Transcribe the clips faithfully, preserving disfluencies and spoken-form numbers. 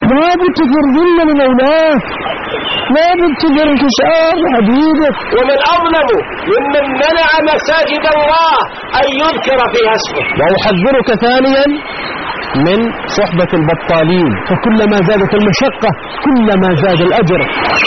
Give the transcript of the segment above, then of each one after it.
لا بتجر ذل لمولاه، لا بتجر انكسار حبيبك. ومن أظلم ممن منع مساجد الله أن يذكر فيها اسمه. وأحذرك ثانيا من صحبة البطالين، فكلما زادت المشقة كلما زاد الأجر.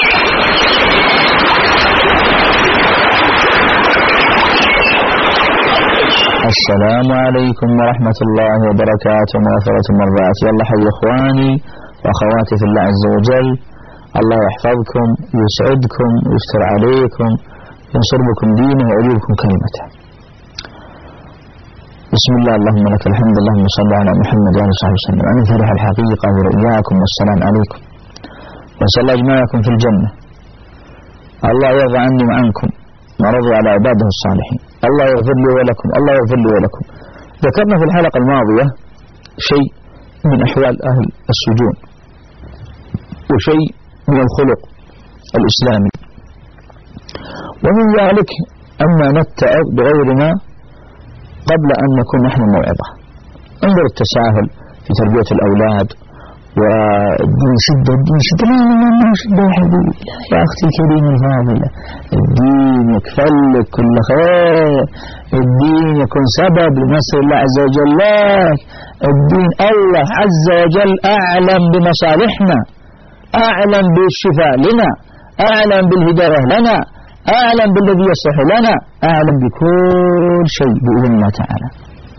السلام عليكم ورحمة الله وبركاته. مغفرة المرات. يلا حي إخواني وأخواتي في الله عز وجل، الله يحفظكم ويسعدكم ويستر عليكم وينصر بكم دينه ويعلي بكم كلمته. بسم الله، اللهم لك الحمد، اللهم صل على محمد وعلى صحبه وسلم. أنا فرح الحقيقة برؤياكم والسلام عليكم، وأسأل الله يجمعكم في الجنة. الله يرضى عني وعنكم ما رضي على عباده الصالحين. الله يغفر لي ولكم، الله يغفر لي ولكم. ذكرنا في الحلقة الماضية شيء من أحوال أهل السجون وشيء من الخلق الإسلامي، ومن ذلك أما نتعظ بغيرنا قبل أن نكون نحن موعظة. انظر التساهل في تربية الأولاد، والدين شدة، الدين شدة، لا لا لا شدة يا حبيبي، يا أختي الكريمة الفاضلة، الدين يكفلك كل خير، الدين يكون سبب لنصر الله عز وجل لك. الدين الله عز وجل أعلم بمصالحنا، أعلم بالشفاء لنا، أعلم بالهداية لنا، أعلم بالذي يصلح لنا، أعلم بكل شيء بإذن الله تعالى.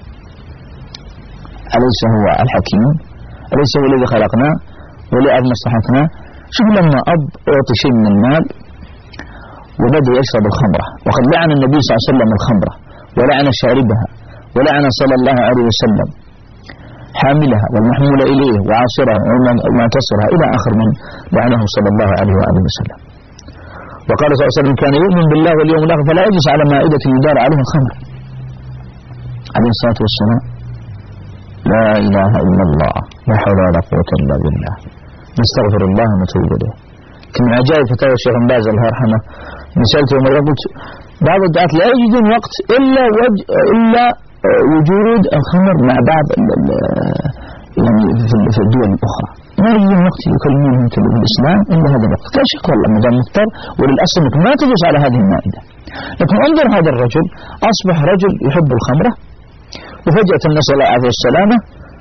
أليس هو الحكيم؟ أليس هو الذي خلقنا ولأب مصلحتنا؟ شوف لما أب أعطي شيء من المال وبدأ يشرب الخمرة، وقد لعن النبي صلى الله عليه وسلم الخمرة ولعن شاربها، ولعن صلى الله عليه وسلم حاملها والمحمول إليه وعاصرها ومعتصرها إلى آخر من لعنه صلى الله عليه وآله وسلم. وقال صلى الله عليه وسلم: كان يؤمن بالله واليوم الآخر فلا يجلس على مائدة يدار عليه الخمر. عليه الصلاة والسلام. لا إله إلا الله، لا حول ولا قوة إلا بالله، نستغفر الله ونتوب إليه. كان من عجائب فتاوى الشيخ بن باز الله يرحمه، مثالته يوم قلت بعض الدعاة لا يجدون وقت إلا وج... إلا وجود الخمر مع بعض يعني في الدول الأخرى، ما يجدون وقت يكلمونهم في الإسلام إلا هذا الوقت. لا شك والله مدام مضطر، وللأصل أنك ما تجلس على هذه المائدة. لكن انظر هذا الرجل أصبح رجل يحب الخمرة، وفجأة نسأل الله عليه السلامة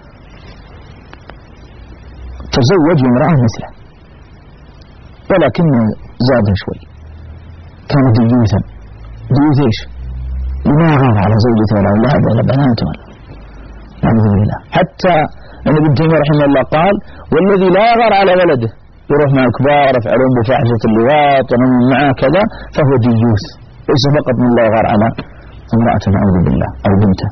تزوج امرأة مثله، ولكن زاد شوي، كان ديوثا. ديوث ايش؟ لما غار على زوجته ولا أولاده ولا بناته ولا نعوذ بالله. حتى أن ابن تيمية رحمه الله قال: والذي لا غار على ولده يروح مع كبار يفعلون بفاحشة اللواط ونمو معه كذا فهو ديوث، ليس فقط من لا يغار على امرأته نعوذ بالله أو بنته.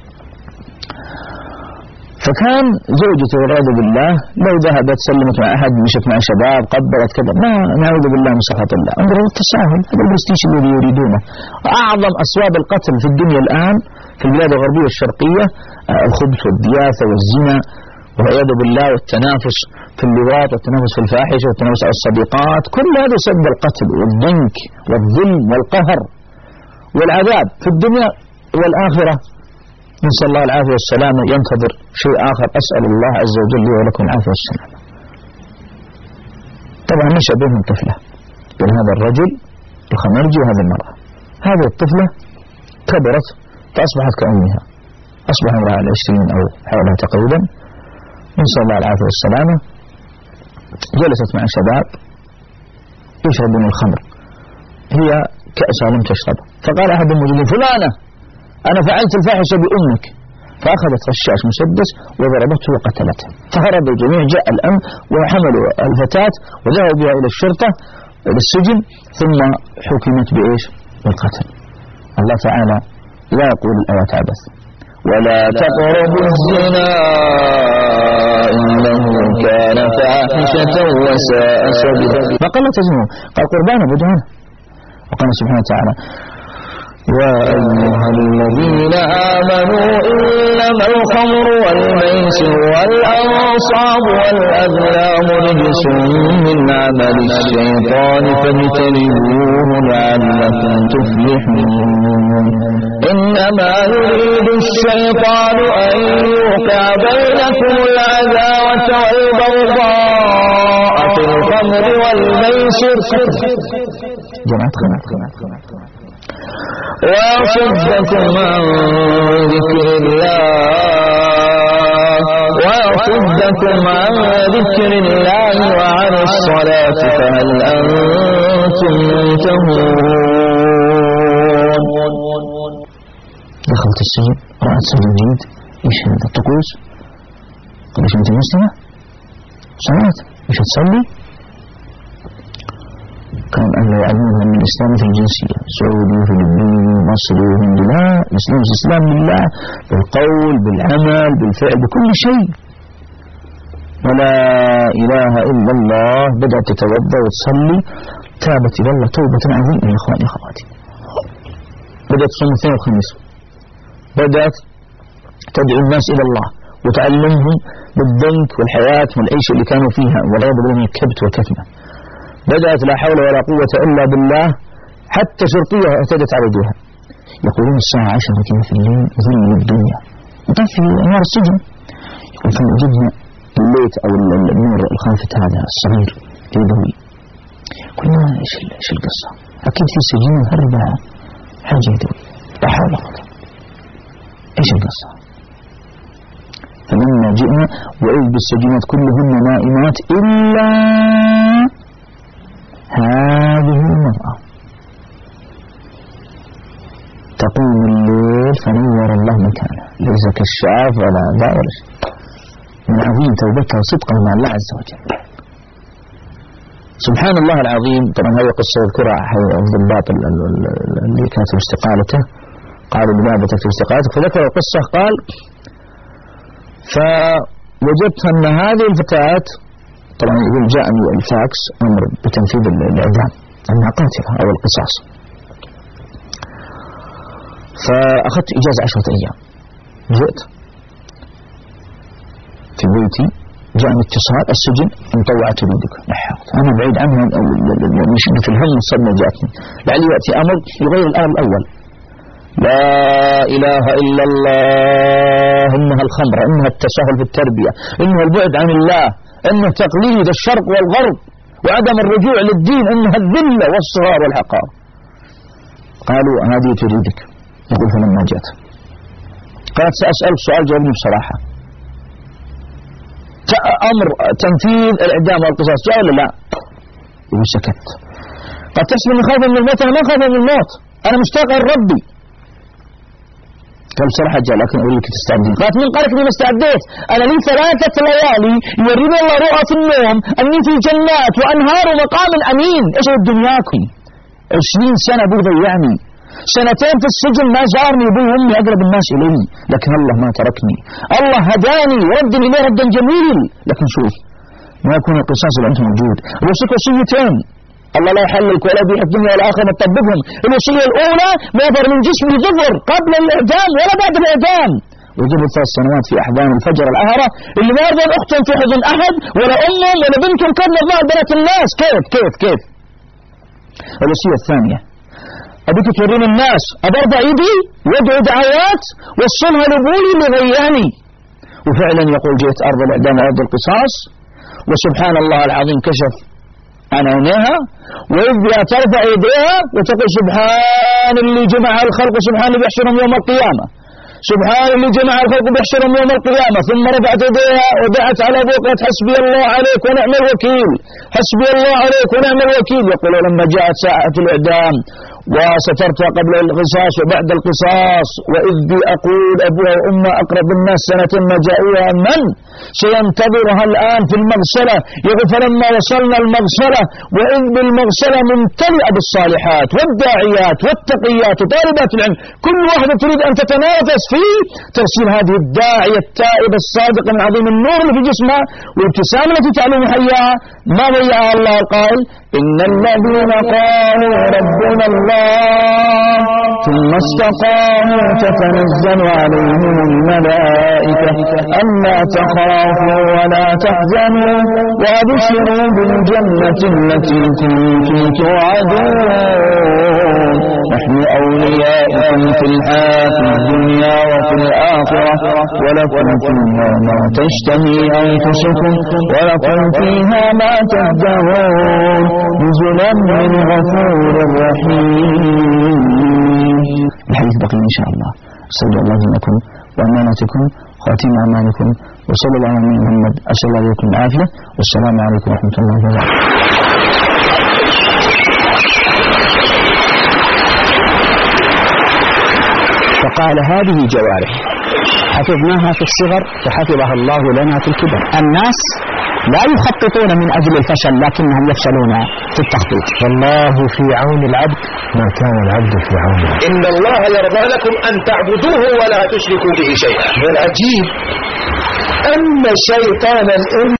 فكان زوجته والعياذ بالله لو ذهبت سلمت مع أحد، مشت مع شباب، قبلت كذا، ما نعوذ بالله من سخط الله. انظر التساهل، هذا البرستيج الذي يريدونه. أعظم أسباب القتل في الدنيا الآن في البلاد الغربية الشرقية الخبث والدياثة والزنا والعياذ بالله، والتنافس في اللواط والتنافس في الفاحشة والتنافس على الصديقات، كل هذا سبب القتل والضنك والظلم والقهر والعذاب في الدنيا والآخرة. نسأل الله العافية والسلامة. ينتظر شيء آخر، أسأل الله عز وجل لي ولكم العافية والسلامة. طبعا نشأ بينهم طفلة، بين هذا الرجل الخمرجي وهذه المرأة. هذه الطفلة كبرت فأصبحت كأمها، أصبح امرأة العشرين أو حولها تقريبا. نسأل الله العافية والسلامة. جلست مع شباب يشربون الخمر، هي كأسها لم تشرب، فقال أحد الموجودين: فلانة أنا فعلت الفاحشة بأمك، فأخذت رشاش مسدس وضربته وقتلته. فهرب الجميع، جاء الأمن وحملوا الفتاة وذهبوا بها إلى الشرطة إلى السجن، ثم حكمت بإيش؟ بالقتل. الله تعالى لا يقول الآيات عبث: ولا تقربوا الزنا إنه كان فاحشة وساء سبيلا. ما قال لا تزنوا، قال قربانا بدونه. وقال سبحانه وتعالى: يا أيها الذين آمنوا إنما الخمر والميسر والأنصاب والأزلام رجس من عمل الشيطان فاجتنبوه لعلكم تفلحون. إنما يريد الشيطان أن يوقع بينكم العداوة والبغضاء والميسر جماعة خنات خنات خنات ويصدكم عن ذكر الله ويصدكم عن ذكر الله وعن الصلاة فهل أنتم منتهون. دخلت السجن رأت سجن جديد، ايش هذا الطقوس؟ قال ايش انت مسلمة؟ صلاة مش هتصلي؟ كان أهل يعلمونها من الإسلام في الجنسية، سعودي فلبيني مصري وهندي، لا، الإسلام إسلام بالله، بالقول بالعمل بالفعل بكل شيء. ولا إله إلا الله. بدأت تتوضأ وتصلي، تابت إلى الله توبة عظيمة يا إخواني أخواتي. بدأت تصوم الاثنين والخميس، بدأت تدعو الناس إلى الله وتعلمهم بالضنك والحياة والعيش اللي كانوا فيها والغضب من الكبت والكتمة. بدأت لا حول ولا قوة إلا بالله، حتى شرطية اعتدت على وجهها. يقولون الساعة عشرة كذا في الليل ظل الدنيا وطفي أنوار السجن. يقول فوجدنا الليت أو النور الخافت هذا الصغير يضوي. قلنا إيش إيش القصة؟ أكيد في سجين هربا حاجة يضوي، لا حول ولا قوة. إيش القصة؟ فلما جئنا وإذ بالسجينات كلهن نائمات إلا هذه المرأة تقوم الليل فنور الله مكانها، ليس كالشعاف ولا ذا ولا شيء. من عظيم توبتها وصدقها مع الله عز وجل. سبحان الله العظيم. طبعا هذه قصة يذكرها الضباط اللي كاتب استقالته، قالوا لماذا تكتب استقالتك؟ فذكر القصة قال فوجدت أن هذه الفتاة، طبعا يقول جاءني الفاكس أمر بتنفيذ الإعدام أنها قاتلة أو القصاص، فأخذت إجازة عشرة أيام. جئت في بيتي، جاءني اتصال السجن مطوعة تريدك. لحقت أنا بعيد عنها من شدة الهم الصدمة جاءتني، لعلي يأتي أمر يغير الآن الأول. لا إله إلا الله، إنها الخمر، إنها التساهل في التربية، إنها البعد عن الله، إنه تقليد الشرق والغرب وعدم الرجوع للدين، إنها الذلة والصغار والحقار. قالوا هذه تريدك. يقول فلما جاءت قالت سأسألك سؤال جاوبني بصراحة، أمر تنفيذ الإعدام والقصاص جاء ولا لا؟ يقول سكت. قد تحسب أني خايف من الموت؟ أنا ما خايف من الموت، أنا مشتاق لربي. قال بصراحة جاء لكن أريدك تستعدين. قالت من قالك إني مستعديت؟ أنا لي ثلاثة ليالي يوريني الله رؤى في النوم أني في جنات وأنهار ومقام أمين. إيش دنياكم؟ عشرين سنة أبوي ضيعني، سنتين في السجن ما زارني أبوي وأمي أقرب الناس إلي، لكن الله ما تركني، الله هداني وردني إليه ردا جميل. لكن شوف ما يكون القصاص اللي أنت موجود. الوصية وصيتين، الله لا يحللك ولا يبيح الدنيا والآخرة ما تطبقهم. الوصية الأولى ما يظهر من جسمه ظفر قبل الإعدام ولا بعد الإعدام، وجبت ثلاث سنوات في أحضان الفجر الأهرة اللي ما يرضى أختهم في حضن أحد ولا أمهم ولا بنتهم كان يرضى بنات الناس. كيف كيف كيف؟ الوصية الثانية أبيك تورين الناس أبرضع يدي وادعو دعوات وصلها لبولي لغياني. وفعلا يقول جئت أرض الإعدام وأرض القصاص، وسبحان الله العظيم كشف عن عينيها وإذ بها ترفع يديها وتقول سبحان اللي جمع الخلق، سبحان اللي بيحشرهم يوم القيامة، سبحان اللي جمع الخلق بيحشرهم يوم القيامة. ثم رفعت يديها ودعت على بوقت حسبي الله عليك ونعم الوكيل، حسبي الله عليك ونعم الوكيل. يقول لما جاءت ساعة الإعدام وسترتها قبل القصاص وبعد القصاص، وإذ بي أقول أبوها وأمها أقرب الناس سنة ما جاءوها من سينتظرها الآن في المغسلة. يقول فلما وصلنا المغسلة وإذ بالمغسلة ممتلئة بالصالحات والداعيات والتقيات وطالبات العلم، كل واحدة تريد أن تتنافس في تغسيل هذه الداعية التائبة الصادقة من عظيم النور اللي في جسمها والابتسامة التي تعلم حياها. ما ضيعها الله القائل إن الذين قالوا ربنا الله ثم استقاموا تتنزل عليهم الملائكة ألا تخافوا ولا تحزنوا وأبشروا بالجنة التي كنتم توعدون نحن أولياؤكم في الحياة الدنيا وفي الآخرة ولكم فيها ما تشتهي أنفسكم ولكم فيها ما تدعون نزلا من غفور رحيم. الحديث بقي إن شاء الله. أسأل الله لكم وأمانتكم خاتم أعمالكم وصلى الله على محمد. أسأل الله لكم العافية والسلام عليكم ورحمة الله وبركاته. فقال هذه جوارح حفظناها في الصغر وحفظها الله لنا في الكبر. الناس لا يخططون من أجل الفشل لكنهم يفشلون في التخطيط. والله في عون العبد ما كان العبد في عون. إن الله يرضى لكم أن تعبدوه ولا تشركوا به شيئا. والعجيب أن شيطان الإنس